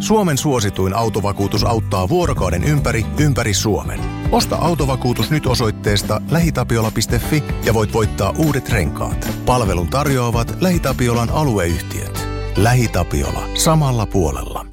Suomen suosituin autovakuutus auttaa vuorokauden ympäri Suomen. Osta autovakuutus nyt osoitteesta lähitapiola.fi ja voit voittaa uudet renkaat. Palvelun tarjoavat LähiTapiolan alueyhtiöt. LähiTapiola. Samalla puolella.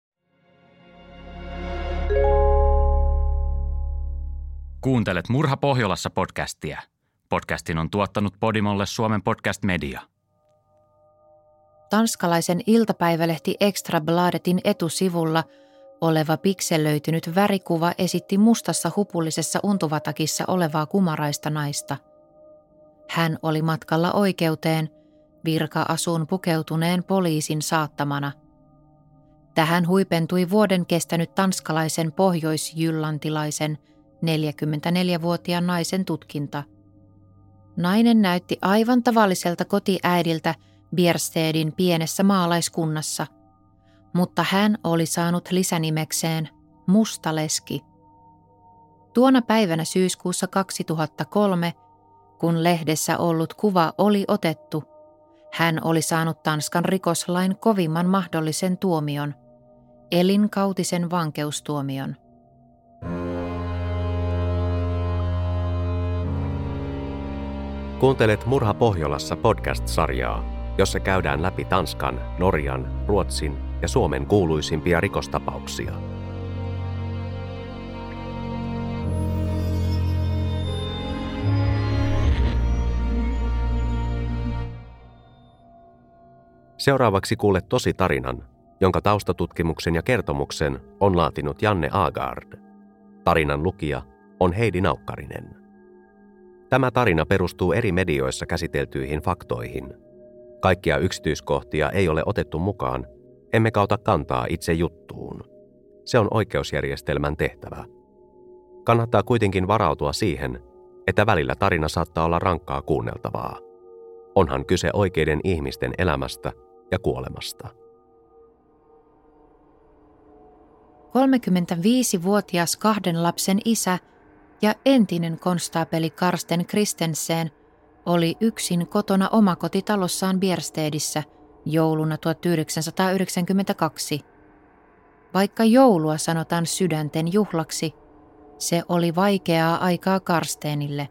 Kuuntelet Murha Pohjolassa podcastia. Podcastin on tuottanut Podimolle Suomen Podcast Media. Tanskalaisen iltapäivälehti Ekstrabladetin etusivulla oleva pikselöitynyt värikuva esitti mustassa hupullisessa untuvatakissa olevaa kumaraista naista. Hän oli matkalla oikeuteen virka-asuun pukeutuneen poliisin saattamana. Tähän huipentui vuoden kestänyt tanskalaisen pohjoisjyllantilaisen 44-vuotiaan naisen tutkinta. Nainen näytti aivan tavalliselta kotiäidiltä Bjärstedin pienessä maalaiskunnassa, mutta hän oli saanut lisänimekseen Mustaleski. Tuona päivänä syyskuussa 2003, kun lehdessä ollut kuva oli otettu, hän oli saanut Tanskan rikoslain kovimman mahdollisen tuomion, elinkautisen vankeustuomion. Kuuntelet Murha Pohjolassa podcast-sarjaa, jossa käydään läpi Tanskan, Norjan, Ruotsin ja Suomen kuuluisimpia rikostapauksia. Seuraavaksi kuulet tositarinan, jonka taustatutkimuksen ja kertomuksen on laatinut Janne Agard. Tarinan lukija on Heidi Naukkarinen. Tämä tarina perustuu eri medioissa käsiteltyihin faktoihin. Kaikkia yksityiskohtia ei ole otettu mukaan, emmekä ota kantaa itse juttuun. Se on oikeusjärjestelmän tehtävä. Kannattaa kuitenkin varautua siihen, että välillä tarina saattaa olla rankkaa kuunneltavaa. Onhan kyse oikeiden ihmisten elämästä ja kuolemasta. 35-vuotias 2 lapsen isä ja entinen konstaapeli Karsten Christensen oli yksin kotona omakotitalossaan Bjärstedissä jouluna 1992. Vaikka joulua sanotaan sydänten juhlaksi, se oli vaikeaa aikaa Karstenille.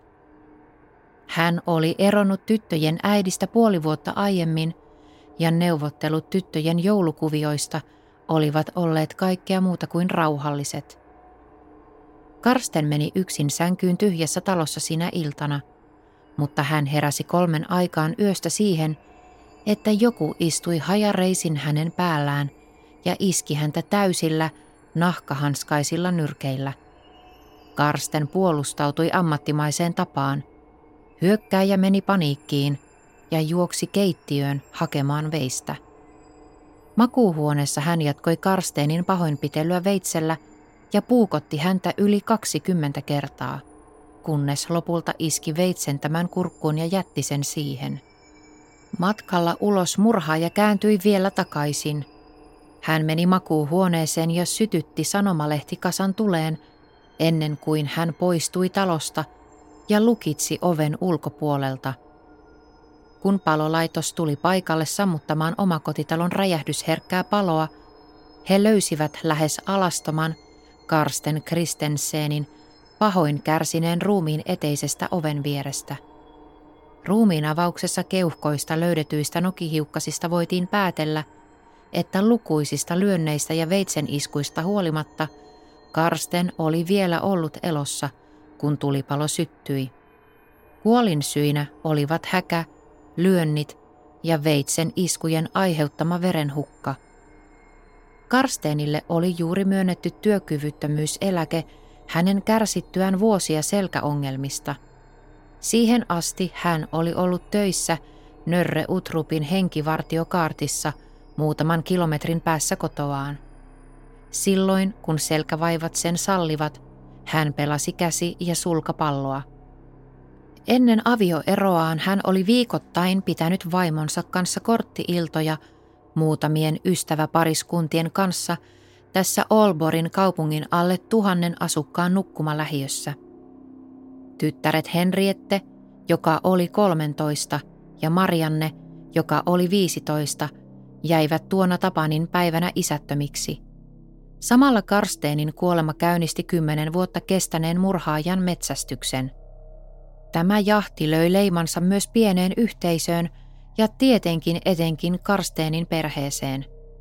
Hän oli eronnut tyttöjen äidistä puoli vuotta aiemmin ja neuvottelut tyttöjen joulukuvioista olivat olleet kaikkea muuta kuin rauhalliset. Karsten meni yksin sänkyyn tyhjässä talossa sinä iltana, mutta hän heräsi 3 aikaan yöstä siihen, että joku istui hajareisin hänen päällään ja iski häntä täysillä nahkahanskaisilla nyrkeillä. Karsten puolustautui ammattimaiseen tapaan. Hyökkääjä meni paniikkiin ja juoksi keittiöön hakemaan veistä. Makuuhuoneessa hän jatkoi Karstenin pahoinpitelyä veitsellä ja puukotti häntä yli 20 kertaa, kunnes lopulta iski veitsen tämän kurkkuun ja jätti sen siihen. Matkalla ulos murhaaja kääntyi vielä takaisin. Hän meni makuuhuoneeseen ja sytytti sanomalehti-kasan tuleen ennen kuin hän poistui talosta ja lukitsi oven ulkopuolelta. Kun palolaitos tuli paikalle sammuttamaan omakotitalon räjähdysherkkää paloa, he löysivät lähes alastoman Karsten Christensenin pahoin kärsineen ruumiin eteisestä oven vierestä. Ruumiin avauksessa keuhkoista löydetyistä nokihiukkasista voitiin päätellä, että lukuisista lyönneistä ja veitsen iskuista huolimatta Karsten oli vielä ollut elossa, kun tulipalo syttyi. Kuolinsyinä olivat häkä, lyönnit ja veitsen iskujen aiheuttama verenhukka. Karstenille oli juuri myönnetty työkyvyttömyyseläke hänen kärsittyään vuosia selkäongelmista. Siihen asti hän oli ollut töissä Nörre Utrupin henkivartiokaartissa muutaman kilometrin päässä kotoaan. Silloin, kun selkävaivat sen sallivat, hän pelasi käsi- ja sulkapalloa. Ennen avioeroaan hän oli viikoittain pitänyt vaimonsa kanssa kortti-iltoja muutamien ystäväpariskuntien kanssa tässä Aalborgin kaupungin alle 1000 asukkaan nukkumalähiössä. Tyttäret Henriette, joka oli 13, ja Marianne, joka oli 15, jäivät tuona Tapanin päivänä isättömiksi. Samalla Karsteenin kuolema käynnisti 10 vuotta kestäneen murhaajan metsästyksen. Tämä jahti löi leimansa myös pieneen yhteisöön ja tietenkin etenkin Karsteenin perheeseen.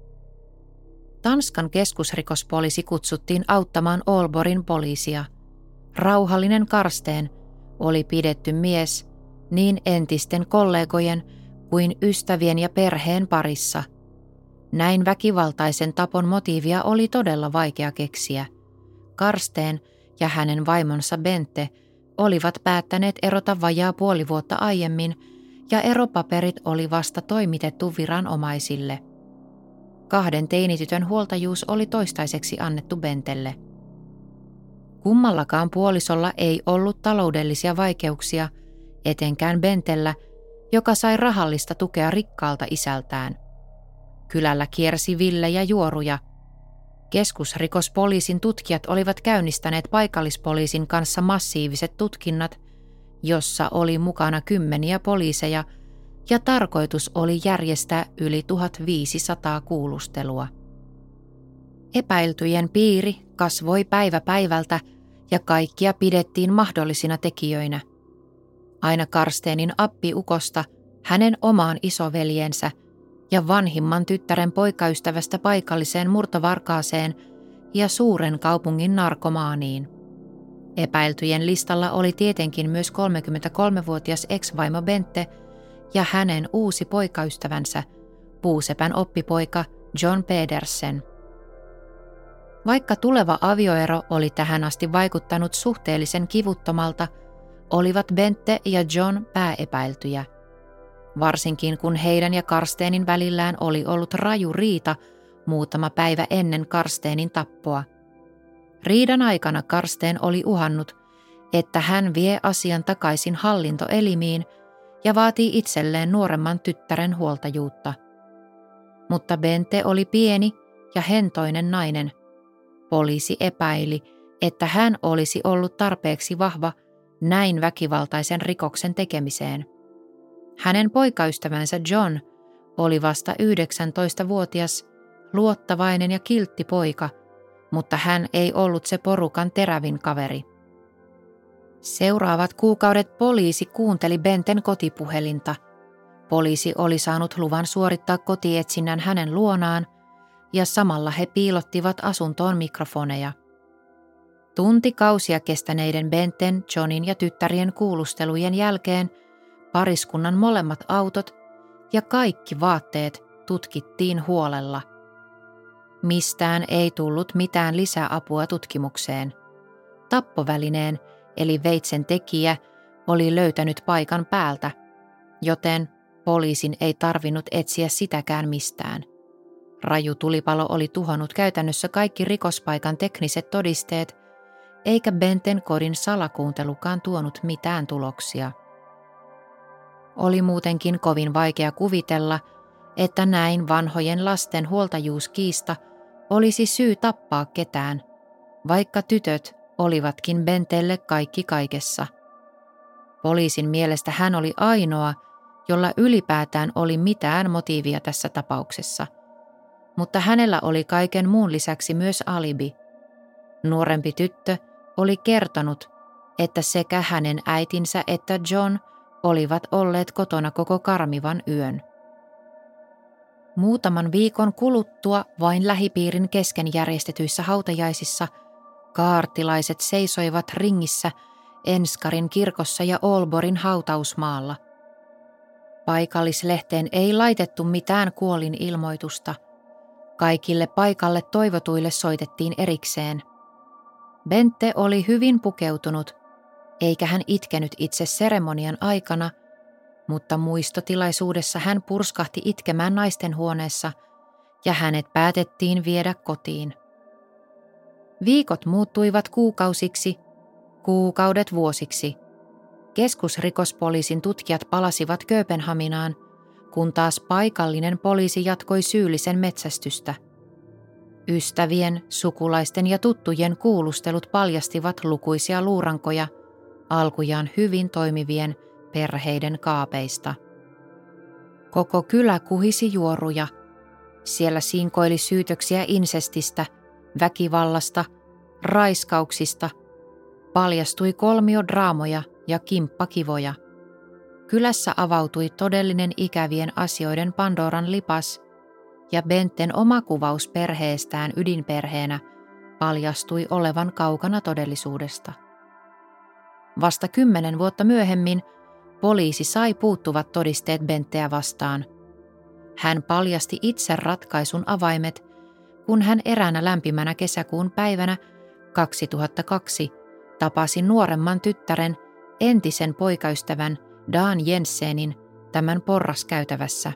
Tanskan keskusrikospoliisi kutsuttiin auttamaan Aalborgin poliisia. Rauhallinen Karsteen oli pidetty mies niin entisten kollegojen kuin ystävien ja perheen parissa. Näin väkivaltaisen tapon motiivia oli todella vaikea keksiä. Karsteen ja hänen vaimonsa Bente olivat päättäneet erota vajaa puoli vuotta aiemmin ja eropaperit oli vasta toimitettu viranomaisille. 2 teinitytön huoltajuus oli toistaiseksi annettu Bentelle. Kummallakaan puolisolla ei ollut taloudellisia vaikeuksia, etenkään Bentellä, joka sai rahallista tukea rikkaalta isältään. Kylällä kiersi villejä juoruja. Keskusrikospoliisin tutkijat olivat käynnistäneet paikallispoliisin kanssa massiiviset tutkinnat, jossa oli mukana 10 poliiseja ja tarkoitus oli järjestää yli 1500 kuulustelua. Epäiltyjen piiri kasvoi päivä päivältä ja kaikkia pidettiin mahdollisina tekijöinä. Aina Karsteenin appiukosta, hänen omaan isoveljensä ja vanhimman tyttären poikaystävästä paikalliseen murtovarkaaseen ja suuren kaupungin narkomaaniin. Epäiltyjen listalla oli tietenkin myös 33-vuotias ex-vaimo Bente ja hänen uusi poikaystävänsä, puusepän oppipoika John Pedersen. Vaikka tuleva avioero oli tähän asti vaikuttanut suhteellisen kivuttomalta, olivat Bente ja John pääepäiltyjä. Varsinkin kun heidän ja Karsteenin välillään oli ollut raju riita muutama päivä ennen Karsteenin tappoa. Riidan aikana Karsteen oli uhannut, että hän vie asian takaisin hallintoelimiin ja vaatii itselleen nuoremman tyttären huoltajuutta. Mutta Bente oli pieni ja hentoinen nainen. Poliisi epäili, että hän olisi ollut tarpeeksi vahva näin väkivaltaisen rikoksen tekemiseen. Hänen poikaystävänsä John oli vasta 19-vuotias, luottavainen ja kiltti poika, mutta hän ei ollut se porukan terävin kaveri. Seuraavat kuukaudet poliisi kuunteli Benten kotipuhelinta. Poliisi oli saanut luvan suorittaa kotietsinnän hänen luonaan ja samalla he piilottivat asuntoon mikrofoneja. Tuntikausia kestäneiden Benten, Johnin ja tyttärien kuulustelujen jälkeen pariskunnan molemmat autot ja kaikki vaatteet tutkittiin huolella. Mistään ei tullut mitään lisäapua tutkimukseen. Tappovälineen eli veitsen tekijä oli löytänyt paikan päältä, joten poliisin ei tarvinnut etsiä sitäkään mistään. Raju tulipalo oli tuhonnut käytännössä kaikki rikospaikan tekniset todisteet, eikä Benten kodin salakuuntelukaan tuonut mitään tuloksia. Oli muutenkin kovin vaikea kuvitella, että näin vanhojen lasten huoltajuuskiista olisi syy tappaa ketään, vaikka tytöt olivatkin Bentelle kaikki kaikessa. Poliisin mielestä hän oli ainoa, jolla ylipäätään oli mitään motiivia tässä tapauksessa. Mutta hänellä oli kaiken muun lisäksi myös alibi. Nuorempi tyttö oli kertonut, että sekä hänen äitinsä että John olivat olleet kotona koko karmivan yön. Muutaman viikon kuluttua vain lähipiirin kesken järjestetyissä hautajaisissa kaartilaiset seisoivat ringissä Enskarin kirkossa ja Aalborgin hautausmaalla. Paikallislehteen ei laitettu mitään kuolinilmoitusta. Kaikille paikalle toivotuille soitettiin erikseen. Bente oli hyvin pukeutunut, eikä hän itkenyt itse seremonian aikana, mutta muistotilaisuudessa hän purskahti itkemään naistenhuoneessa ja hänet päätettiin viedä kotiin. Viikot muuttuivat kuukausiksi, kuukaudet vuosiksi. Keskusrikospoliisin tutkijat palasivat Kööpenhaminaan, kun taas paikallinen poliisi jatkoi syyllisen metsästystä. Ystävien, sukulaisten ja tuttujen kuulustelut paljastivat lukuisia luurankoja alkujaan hyvin toimivien perheiden kaapeista. Koko kylä kuhisi juoruja. Siellä sinkoili syytöksiä insestistä, väkivallasta, raiskauksista, paljastui kolmiodraamoja ja kimppakivoja. Kylässä avautui todellinen ikävien asioiden Pandoran lipas, ja Benten oma kuvaus perheestään ydinperheenä paljastui olevan kaukana todellisuudesta. Vasta 10 vuotta myöhemmin poliisi sai puuttuvat todisteet Benteä vastaan. Hän paljasti itse ratkaisun avaimet, kun hän eräänä lämpimänä kesäkuun päivänä 2002 tapasi nuoremman tyttären, entisen poikaystävän Dan Jensenin tämän porraskäytävässä.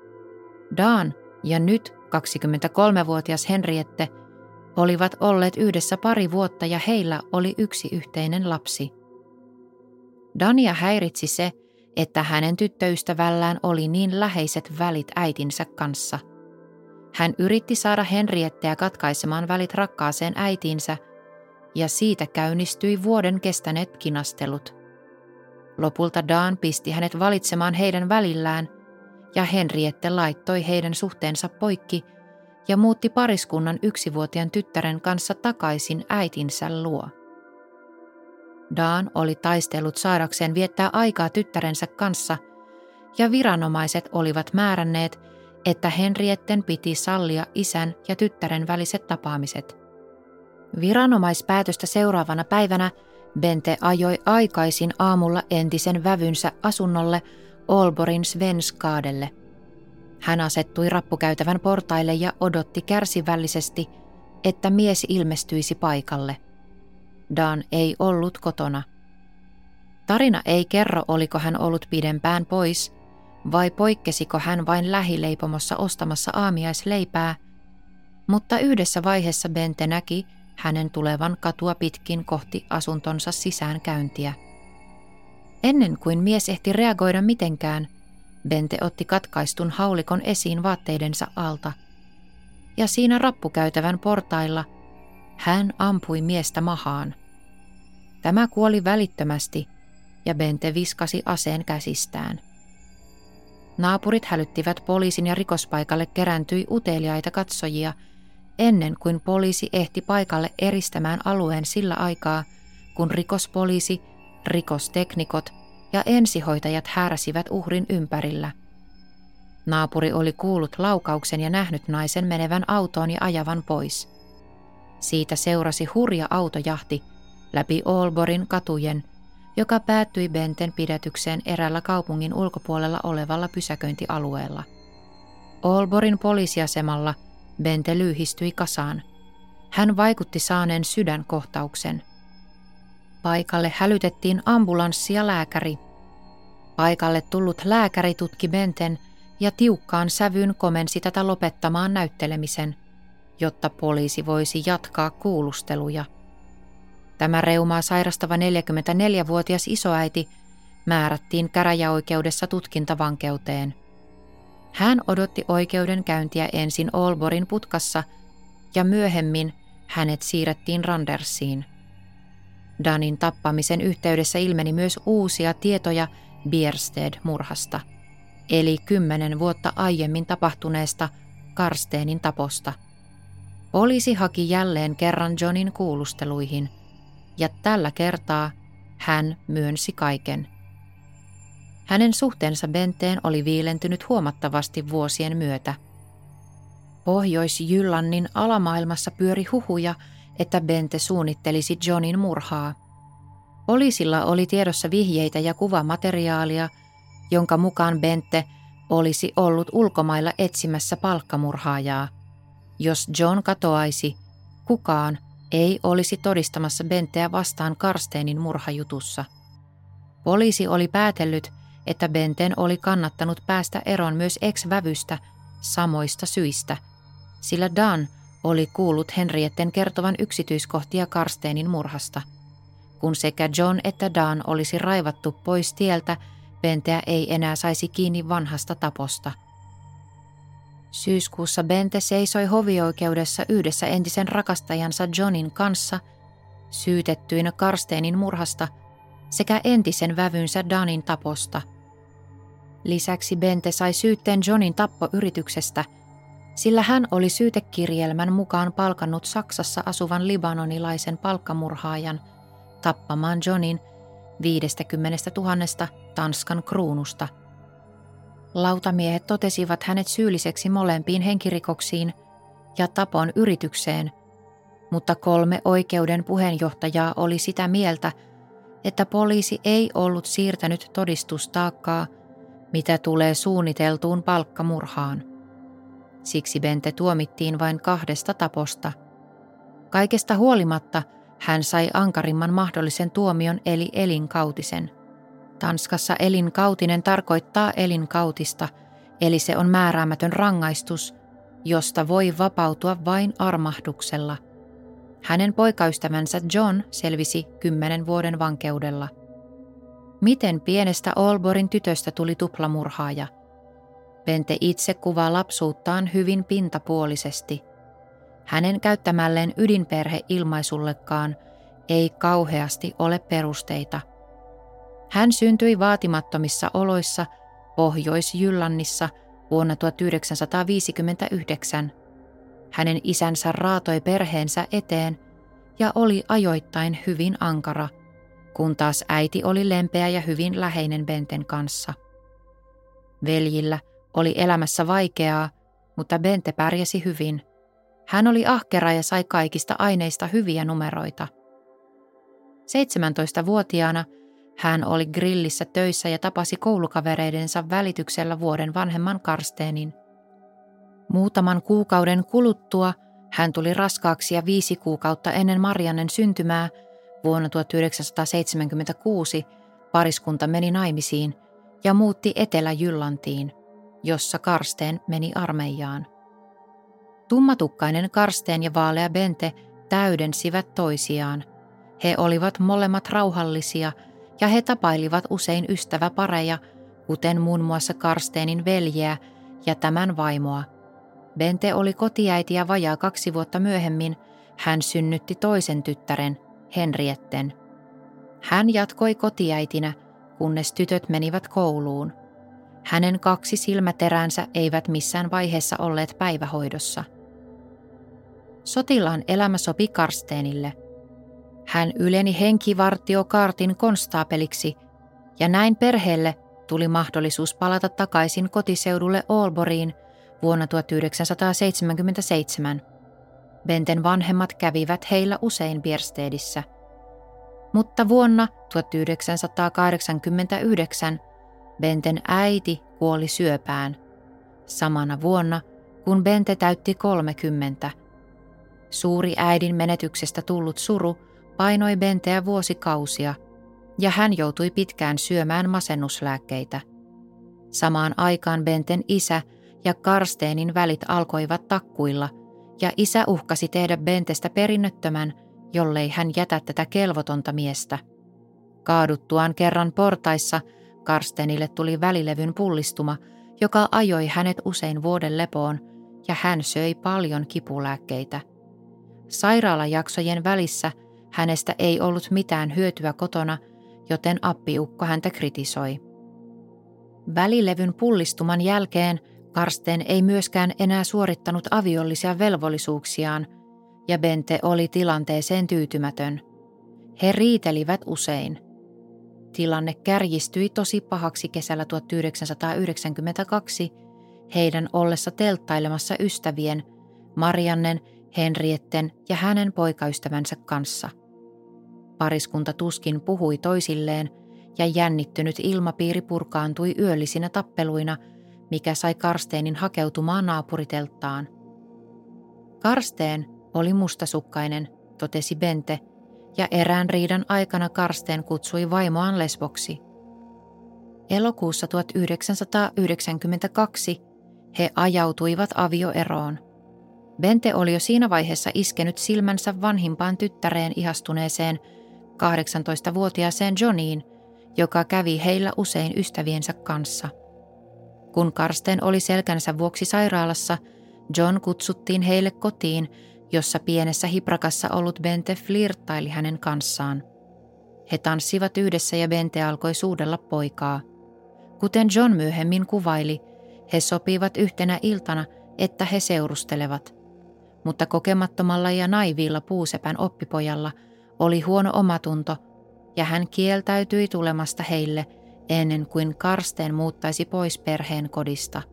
Dan ja nyt 23-vuotias Henriette olivat olleet yhdessä pari vuotta ja heillä oli yksi yhteinen lapsi. Dania häiritsi se, että hänen tyttöystävällään oli niin läheiset välit äitinsä kanssa. Hän yritti saada Henrietteä katkaisemaan välit rakkaaseen äitiinsä, ja siitä käynnistyi vuoden kestäneet kinastelut. Lopulta Dan pisti hänet valitsemaan heidän välillään, ja Henriette laittoi heidän suhteensa poikki ja muutti pariskunnan 1-vuotiaan tyttären kanssa takaisin äitinsä luo. Dan oli taistellut saadakseen viettää aikaa tyttärensä kanssa, ja viranomaiset olivat määränneet, että Henrietten piti sallia isän ja tyttären väliset tapaamiset. Viranomaispäätöstä seuraavana päivänä Bente ajoi aikaisin aamulla entisen vävynsä asunnolle Aalborgin Svenskadelle. Hän asettui rappukäytävän portaille ja odotti kärsivällisesti, että mies ilmestyisi paikalle. Dan ei ollut kotona. Tarina ei kerro, oliko hän ollut pidempään pois, vai poikkesiko hän vain lähileipomossa ostamassa aamiaisleipää, mutta yhdessä vaiheessa Bente näki hänen tulevan katua pitkin kohti asuntonsa sisäänkäyntiä. Ennen kuin mies ehti reagoida mitenkään, Bente otti katkaistun haulikon esiin vaatteidensa alta, ja siinä rappukäytävän portailla hän ampui miestä mahaan. Tämä kuoli välittömästi, ja Bente viskasi aseen käsistään. Naapurit hälyttivät poliisin ja rikospaikalle kerääntyi uteliaita katsojia, ennen kuin poliisi ehti paikalle eristämään alueen sillä aikaa, kun rikospoliisi, rikosteknikot ja ensihoitajat hääräsivät uhrin ympärillä. Naapuri oli kuullut laukauksen ja nähnyt naisen menevän autoon ja ajavan pois. Siitä seurasi hurja autojahti läpi Aalborgin katujen, joka päättyi Benten pidätykseen eräällä kaupungin ulkopuolella olevalla pysäköintialueella. Aalborgin poliisiasemalla Bente lyyhistyi kasaan. Hän vaikutti saaneen sydänkohtauksen. Paikalle hälytettiin ambulanssi ja lääkäri. Paikalle tullut lääkäri tutki Benten ja tiukkaan sävyyn komensi tätä lopettamaan näyttelemisen, jotta poliisi voisi jatkaa kuulusteluja. Tämä reumaa sairastava 44-vuotias isoäiti määrättiin käräjäoikeudessa tutkintavankeuteen. Hän odotti oikeudenkäyntiä ensin Aalborgin putkassa ja myöhemmin hänet siirrettiin Randersiin. Danin tappamisen yhteydessä ilmeni myös uusia tietoja Biersted-murhasta, eli 10 vuotta aiemmin tapahtuneesta Karstenin taposta. Poliisi haki jälleen kerran Johnin kuulusteluihin, ja tällä kertaa hän myönsi kaiken. Hänen suhteensa Benteen oli viilentynyt huomattavasti vuosien myötä. Pohjois-Jyllannin alamaailmassa pyöri huhuja, että Bente suunnittelisi Johnin murhaa. Poliisilla oli tiedossa vihjeitä ja kuvamateriaalia, jonka mukaan Bente olisi ollut ulkomailla etsimässä palkkamurhaajaa. Jos John katoaisi, kukaan ei olisi todistamassa Benteä vastaan Karstenin murhajutussa. Poliisi oli päätellyt, että Benten oli kannattanut päästä eroon myös ex-vävystä samoista syistä, sillä Dan oli kuullut Henrietten kertovan yksityiskohtia Karstenin murhasta. Kun sekä John että Dan olisi raivattu pois tieltä, Benteä ei enää saisi kiinni vanhasta taposta. Syyskuussa Bente seisoi hovioikeudessa yhdessä entisen rakastajansa Johnin kanssa, syytettyinä Karstenin murhasta sekä entisen vävynsä Danin taposta. Lisäksi Bente sai syytteen Johnin tappoyrityksestä, sillä hän oli syytekirjelmän mukaan palkannut Saksassa asuvan libanonilaisen palkkamurhaajan tappamaan Johnin 50 000 Tanskan kruunusta. Lautamiehet totesivat hänet syylliseksi molempiin henkirikoksiin ja tapon yritykseen, mutta 3 oikeuden puheenjohtajaa oli sitä mieltä, että poliisi ei ollut siirtänyt todistustaakkaa, mitä tulee suunniteltuun palkkamurhaan. Siksi Bente tuomittiin vain 2 taposta. Kaikesta huolimatta hän sai ankarimman mahdollisen tuomion eli elinkautisen. Tanskassa elinkautinen tarkoittaa elinkautista, eli se on määräämätön rangaistus, josta voi vapautua vain armahduksella. Hänen poikaystävänsä John selvisi 10 vuoden vankeudella. Miten pienestä Aalborgin tytöstä tuli tuplamurhaaja? Bente itse kuvaa lapsuuttaan hyvin pintapuolisesti. Hänen käyttämälleen ydinperheilmaisullekaan ei kauheasti ole perusteita. Hän syntyi vaatimattomissa oloissa Pohjois-Jyllannissa vuonna 1959. Hänen isänsä raatoi perheensä eteen ja oli ajoittain hyvin ankara, kun taas äiti oli lempeä ja hyvin läheinen Benten kanssa. Veljillä oli elämässä vaikeaa, mutta Bente pärjäsi hyvin. Hän oli ahkera ja sai kaikista aineista hyviä numeroita. 17-vuotiaana hän oli grillissä töissä ja tapasi koulukavereidensa välityksellä vuoden vanhemman Karstenin. Muutaman kuukauden kuluttua hän tuli raskaaksi ja 5 kuukautta ennen Mariannen syntymää vuonna 1976 pariskunta meni naimisiin ja muutti Etelä-Jyllantiin, jossa Karsten meni armeijaan. Tummatukkainen Karsten ja vaalea Bente täydensivät toisiaan. He olivat molemmat rauhallisia ja he tapailivat usein ystäväpareja, kuten muun muassa Karstenin veljeä ja tämän vaimoa. Bente oli kotiäiti ja vajaa 2 vuotta myöhemmin hän synnytti toisen tyttären, Henrietten. Hän jatkoi kotiäitinä, kunnes tytöt menivät kouluun. Hänen 2 silmäteränsä eivät missään vaiheessa olleet päivähoidossa. Sotilaan elämä sopi Karstenille. Hän yleni henkivartiokaartin konstaapeliksi ja näin perheelle tuli mahdollisuus palata takaisin kotiseudulle Aalborgiin vuonna 1977. Benten vanhemmat kävivät heillä usein Bjärstedissä. Mutta vuonna 1989 Benten äiti kuoli syöpään, samana vuonna kun Bente täytti 30. Suuri äidin menetyksestä tullut suru painoi Benteä vuosikausia ja hän joutui pitkään syömään masennuslääkkeitä. Samaan aikaan Benten isä ja Karstenin välit alkoivat takkuilla ja isä uhkasi tehdä Bentestä perinnöttömän, jollei hän jätä tätä kelvotonta miestä. Kaaduttuaan kerran portaissa Karstenille tuli välilevyn pullistuma, joka ajoi hänet usein vuoden lepoon ja hän söi paljon kipulääkkeitä. Sairaalajaksojen välissä hänestä ei ollut mitään hyötyä kotona, joten appiukko häntä kritisoi. Välilevyn pullistuman jälkeen Karsten ei myöskään enää suorittanut aviollisia velvollisuuksiaan ja Bente oli tilanteeseen tyytymätön. He riitelivät usein. Tilanne kärjistyi tosi pahaksi kesällä 1992 heidän ollessa telttailemassa ystävien, Mariannen, Henrietten ja hänen poikaystävänsä kanssa. Pariskunta tuskin puhui toisilleen ja jännittynyt ilmapiiri purkaantui yöllisinä tappeluina, mikä sai Karstenin hakeutumaan naapuritelttaan. Karsten oli mustasukkainen, totesi Bente, ja erään riidan aikana Karsten kutsui vaimoaan lesboksi. Elokuussa 1992 he ajautuivat avioeroon. Bente oli jo siinä vaiheessa iskenyt silmänsä vanhimpaan tyttäreen ihastuneeseen 18-vuotiaaseen Johniin, joka kävi heillä usein ystäviensä kanssa. Kun Karsten oli selkänsä vuoksi sairaalassa, John kutsuttiin heille kotiin, jossa pienessä hiprakassa ollut Bente flirttaili hänen kanssaan. He tanssivat yhdessä ja Bente alkoi suudella poikaa. Kuten John myöhemmin kuvaili, he sopivat yhtenä iltana, että he seurustelevat. Mutta kokemattomalla ja naiviilla puusepän oppipojalla oli huono omatunto ja hän kieltäytyi tulemasta heille ennen kuin Karsten muuttaisi pois perheen kodista.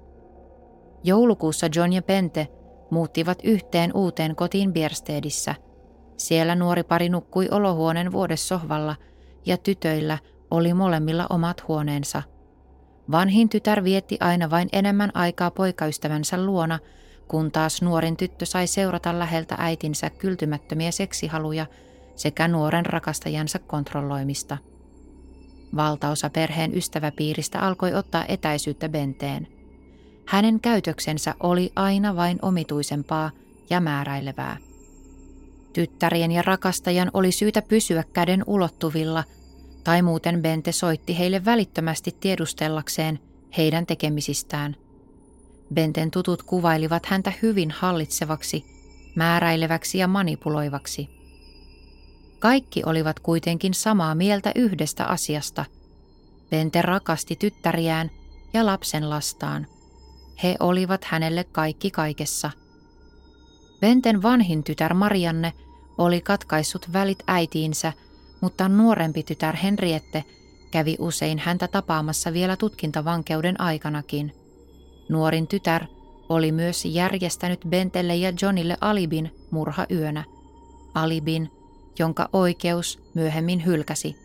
Joulukuussa John ja Bente muuttivat yhteen uuteen kotiin Bjärstedissä. Siellä nuori pari nukkui olohuoneen vuodessohvalla ja tytöillä oli molemmilla omat huoneensa. Vanhin tytär vietti aina vain enemmän aikaa poikaystävänsä luona, kun taas nuorin tyttö sai seurata läheltä äitinsä kyltymättömiä seksihaluja sekä nuoren rakastajansa kontrolloimista. Valtaosa perheen ystäväpiiristä alkoi ottaa etäisyyttä Benteen. Hänen käytöksensä oli aina vain omituisempaa ja määräilevää. Tyttärien ja rakastajan oli syytä pysyä käden ulottuvilla, tai muuten Bente soitti heille välittömästi tiedustellakseen heidän tekemisistään. Benten tutut kuvailivat häntä hyvin hallitsevaksi, määräileväksi ja manipuloivaksi. Kaikki olivat kuitenkin samaa mieltä yhdestä asiasta. Bente rakasti tyttäriään ja lapsenlastaan. He olivat hänelle kaikki kaikessa. Benten vanhin tytär Marianne oli katkaissut välit äitiinsä, mutta nuorempi tytär Henriette kävi usein häntä tapaamassa vielä tutkintavankeuden aikanakin. Nuorin tytär oli myös järjestänyt Bentelle ja Johnille alibin murhayönä. Alibin, jonka oikeus myöhemmin hylkäsi.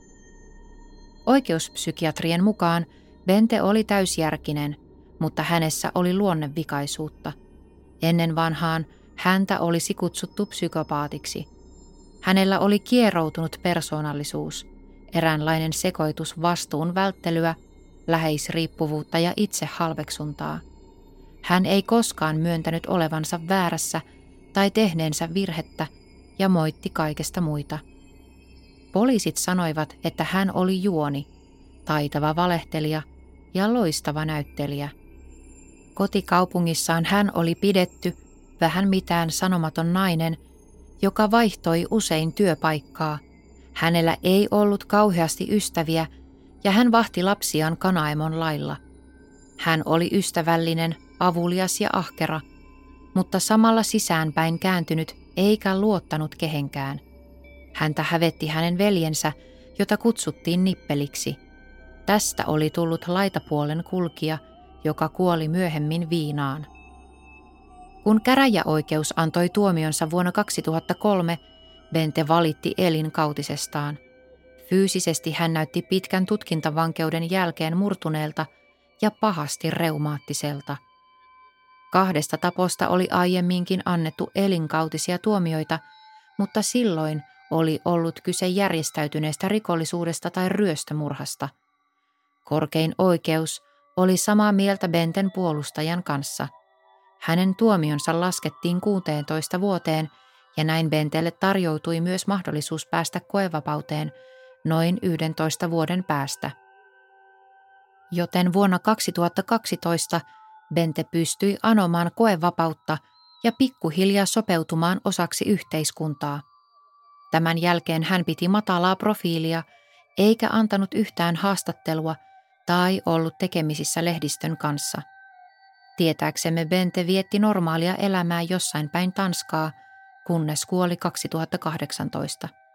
Oikeuspsykiatrien mukaan Bente oli täysjärkinen, mutta hänessä oli luonnevikaisuutta. Ennen vanhaan häntä olisi kutsuttu psykopaatiksi. Hänellä oli kieroutunut persoonallisuus, eräänlainen sekoitus vastuun välttelyä, läheisriippuvuutta ja itsehalveksuntaa. Hän ei koskaan myöntänyt olevansa väärässä tai tehneensä virhettä ja moitti kaikesta muita. Poliisit sanoivat, että hän oli juoni, taitava valehtelija ja loistava näyttelijä. Kotikaupungissaan hän oli pidetty vähän mitään sanomaton nainen, joka vaihtoi usein työpaikkaa. Hänellä ei ollut kauheasti ystäviä ja hän vahti lapsiaan Kanaemon lailla. Hän oli ystävällinen, avulias ja ahkera, mutta samalla sisäänpäin kääntynyt eikä luottanut kehenkään. Häntä hävetti hänen veljensä, jota kutsuttiin nippeliksi. Tästä oli tullut laitapuolen kulkija, joka kuoli myöhemmin viinaan. Kun käräjäoikeus antoi tuomionsa vuonna 2003, Bente valitti elinkautisestaan. Fyysisesti hän näytti pitkän tutkintavankeuden jälkeen murtuneelta ja pahasti reumaattiselta. 2 taposta oli aiemminkin annettu elinkautisia tuomioita, mutta silloin oli ollut kyse järjestäytyneestä rikollisuudesta tai ryöstömurhasta. Korkein oikeus oli samaa mieltä Benten puolustajan kanssa. Hänen tuomionsa laskettiin 16 vuoteen ja näin Bentelle tarjoutui myös mahdollisuus päästä koevapauteen noin 11 vuoden päästä. Joten vuonna 2012 Bente pystyi anomaan koevapautta ja pikkuhiljaa sopeutumaan osaksi yhteiskuntaa. Tämän jälkeen hän piti matalaa profiilia eikä antanut yhtään haastattelua tai ollut tekemisissä lehdistön kanssa. Tietääksemme Bente vietti normaalia elämää jossain päin Tanskaa, kunnes kuoli 2018.